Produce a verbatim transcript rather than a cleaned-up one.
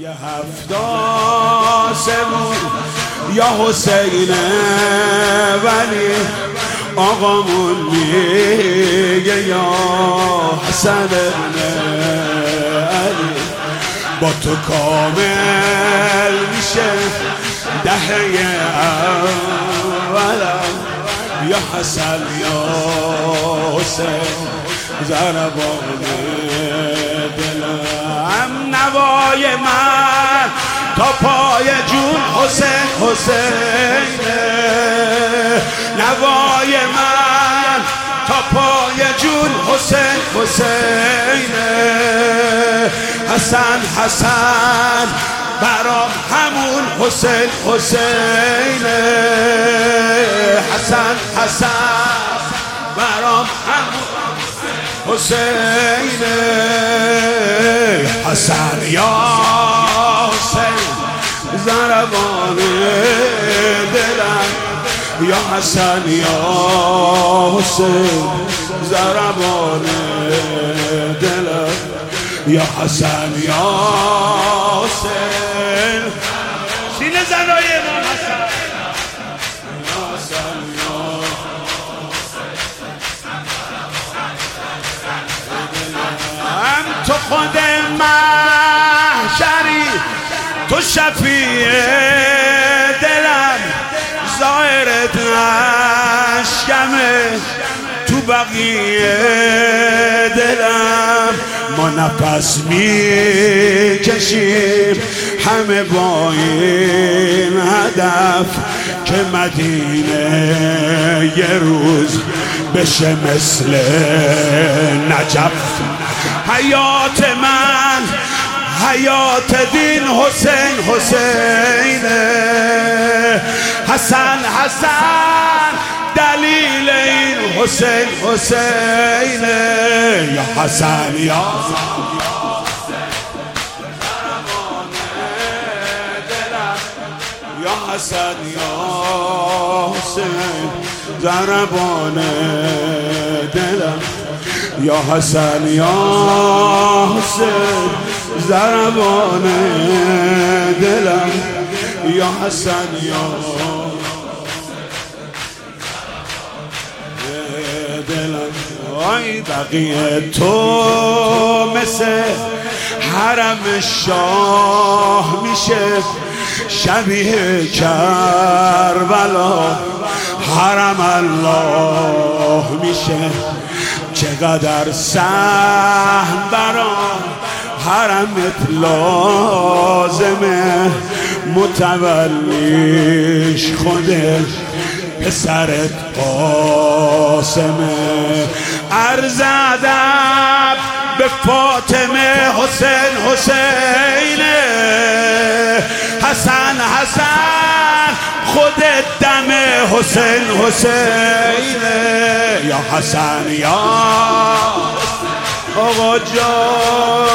یه هفتاد سمون یا حسین ولی آقامون میگه یا حسن ابن علی با تو کامل میشه دهه اولم یا حسن یا حسین ضربان دلم نوای من تا پای جون حسین حسین نوای من تا پای جون حسین حسین حسن حسن برام همون حسین حسین حسن حسن برام همون حسین حسن یا حسین ضربان دلم یا حسن یا حسین ضربان دلم یا حسن یا حسین سینه زنای امام حسن یا حسن یا هم تو خود محشری تو شفیع دلم ظاهرت اشکمه تو بقیه دلم ما نفس میکشیم همه با این هدف که مدینه یه روز بشه مثل نجف حیات من حیات دین حسین حسین حسن حسن دلیل این حسین حسین یا حسن یا یا حسن یا حسین ضربان دلم یا حسن یا حسین ضربان دلم یا حسن یا دلم آی بقیه تو مثل حرم شاه میشه شبیه کربلا حرم الله میشه چقدر سهم برام حرمت لازمه متولیش خودش پسرت قاسمه عرض ادب به فاطمه حسین حسین حسن حسن خودت دم حسین حسین یا حسن یا آقا جان